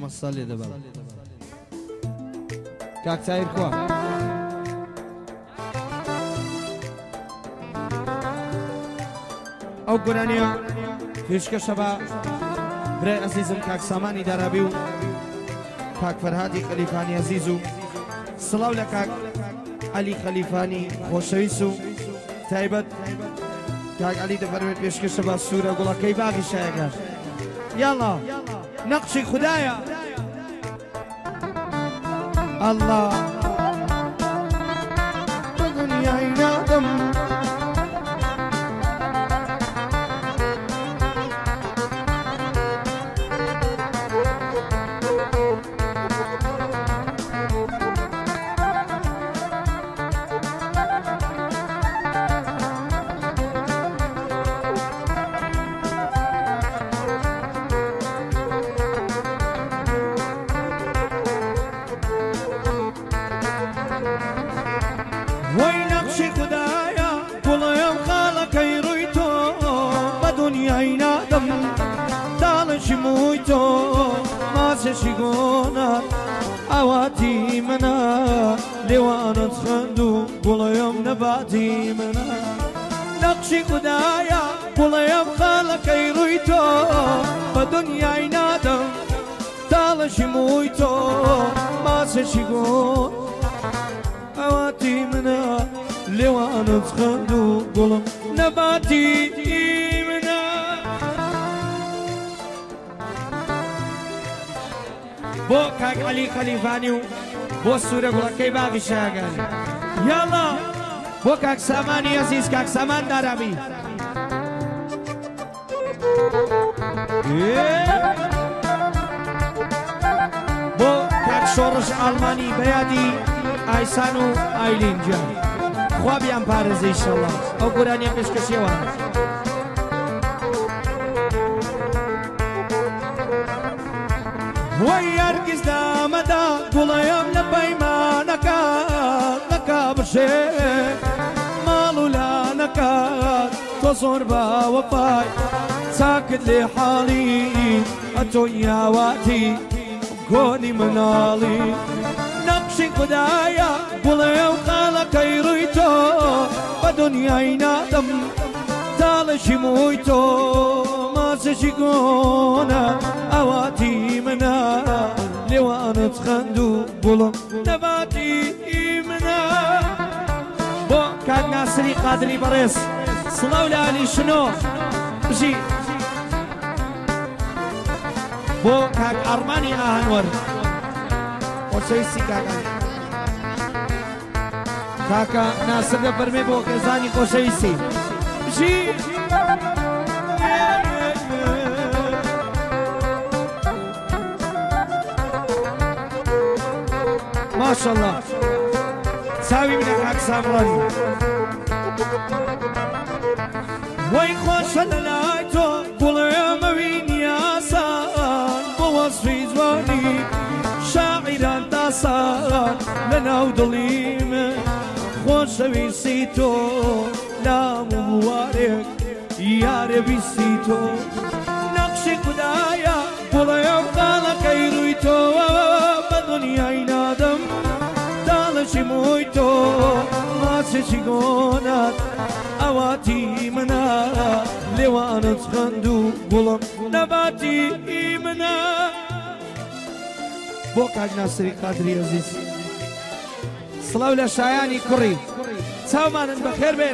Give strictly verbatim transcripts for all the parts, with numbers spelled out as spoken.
ئەمە سەڵێ دەبە کاک تایر کووە ئەو گورانیە پێشکەشە بە برای عەزیزم کاک سامانی دارابی و کاک فەرهادی خەلیفانی عەزیز و سڵاو لە کاک عەلی خەلیفانی خۆشەویست و تایبەت کاک عەلی دەفەرمێت پێشکەشە بە سوورە گوڵەکەی باغی شایەگار یاڵا نەقشی خودایە الله بە دنیای نادەم شگونات ئاواتی منە لێوانت خەند و گوڵەیەم نەباتی منە نەقشی خودایە گوڵەیەم خاڵەکەی ڕووی تۆ بە دنیای نادەم تاڵەشی مووی تۆ ماسەشی گۆن ئاواتی منە لێوانت خەند و گوڵم نەباتی بۆ کاک عەلی خەلیفانی و بۆ سوورە گوڵەکەی باغی شایەگان یاڵا بۆ کاک سامانی عەزیز کاک سامان دارابی بۆ کاک شۆڕش ئاڵمانی بەیادی ئایسان و ئایلین جان خوا بیان پارێزە ئیشەڵڵا ئەو گورانیە پێشکەشیەوە وەی هەرگیز نامەدا گوڵەیەم لە پەیمانەکات نەکا بشێ ماڵ و لانەکات تۆ زۆر باوەفای چاکت لێ حاڵی ئەتۆ یاواتی گۆنی مناڵی نەقشی خودایە گوڵەیەم خاڵەکەی ڕووی تۆ بە دنیای نادەم تاڵەشی مووی تۆ ماسەشی گۆنە ئەواتی منە لێوانت خەند و گوڵم نەباتی منە بۆ کاک ناسری قادری بەڕێز سڵاو لە عەلی شنۆ بژی بۆ کاک ئەڕمانی ئاهەنوەر خۆشەویستی کاکان کاکە ناسر دەفەرمێ بۆ خێزانی خۆشەویستی بژی ماشاءالله چاوی منە کاک سامڕانی وەی خۆشە لە لای تۆ گوڵەیەمەوی نیاسان بۆ وەسفی جوانی شاعیران تاسان لە ناو دڵی من خۆشەویستی تۆ لام و بوارێک یارە بیستی تۆ نەقشی خودایە گوڵەیەم خاڵەکەی ڕووی تۆ بە دنیای نادەم تاڵەشی مووی تۆ ماسێکی گۆنات ئەواتی منە لێوانت خەند و گوڵم نەباتی منە بۆ کاک ناسری قادری عەزیز سڵاو لە شایانی کوڕی چاومانن بەخێر بێن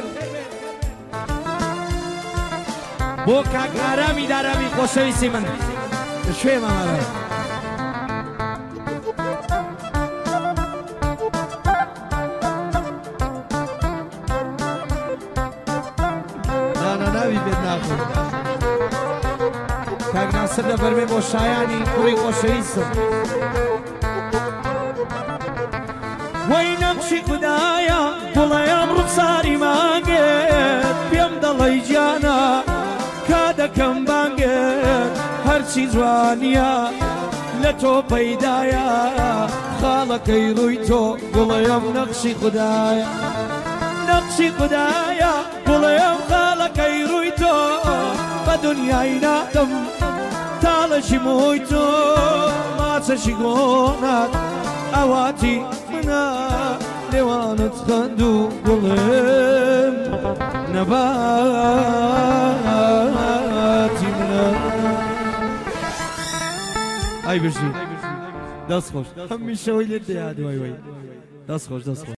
بۆ کاک ئارامی دارامی خۆشەویستی من شوێ مامەڵە نانەناوی بێت ناخۆ کاک ناسر دەفەرمێ بۆ شایانی کوڕی خۆشەویستم وەی نەقشی خودایە گوڵەیەم ڕوخساری مانگێت پێم دەڵێی گیانە کا دەکەم بانگێت هەرچی جوانیە لە تۆ پەیدایە خاڵەکەی ڕووی تۆ گوڵەیەم نەقشی خودایە نەقشی خودایە گوڵەیەم خاڵەکەی ڕووی تۆ بە دنیای نادەم تاڵەشی مووی تۆ چەشی گۆنات ئەواتی منە لێوانت خەند و گوڵم نەباتی منە ئای بژی دەست خۆش هەمیشەوەی لێت دەیاد وای وای دەست خۆش دەست خۆش